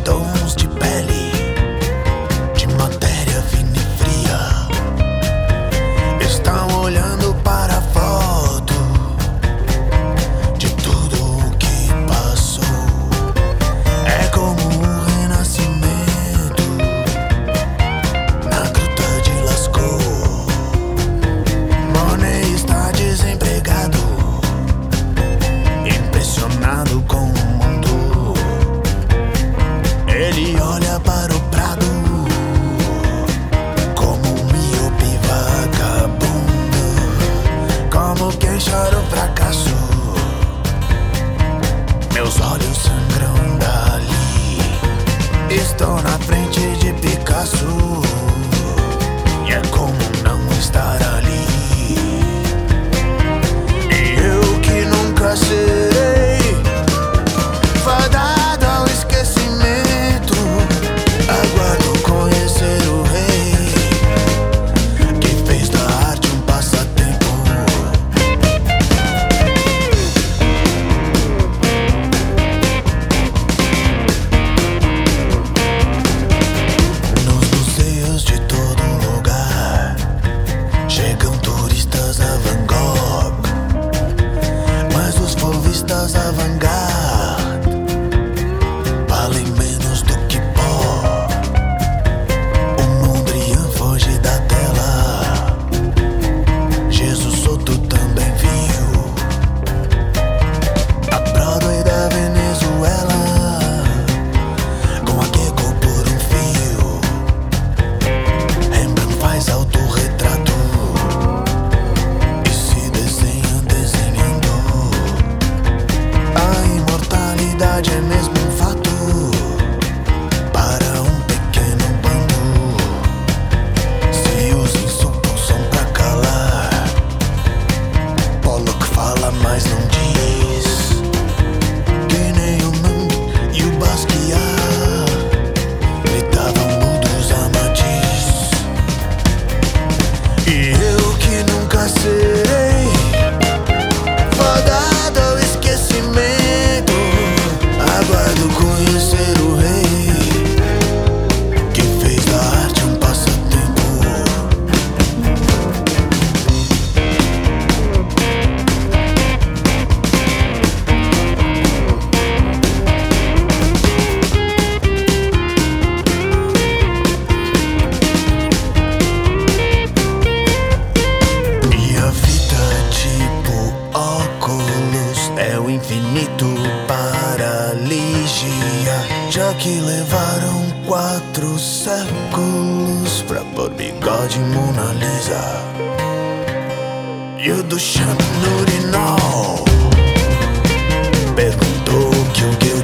tons de pele, de matéria fina e fria. Estão olhando para a foto de tudo o que passou. É como um renascimento na gruta de Lascaux. Monet está desempregado, impressionado com o mundo. Ele olha para o prado como um míope vagabundo, como quem chora o fracasso. Meus olhos sangram dali. Estou na frente de Picasso e é como não estar ali. E eu que nunca serei fadado ao esquecimento, aguardo conhecer o rei que fez da arte um passatempo. Nos museus de todo lugar chegam turistas a Van Gogh, mas os fauvistas avant-garde valem menos do que pó. O Mondrian foge da tela, Jesus Soto também viu. A Broadway da Venezuela com a Gecko por um fio. Rembrandt faz autorretrato e se desenha desenhando. A imortalidade é mesmo um fato para um pequeno bando. Se os insultos são pra calar, Pollock fala, mas não diz. Que nem o Mann e o Basquiat gritavam mudos a Matisse. E eu que nunca serei fadado ao esquecimento, aguardo conhecer o rei que fez da arte um passatempo. E a vida tipo óculos é o infinito para Ligia, já que levaram 4 séculos pra pôr bigode Mona Lisa. E o Duchamp no urinol perguntou que o que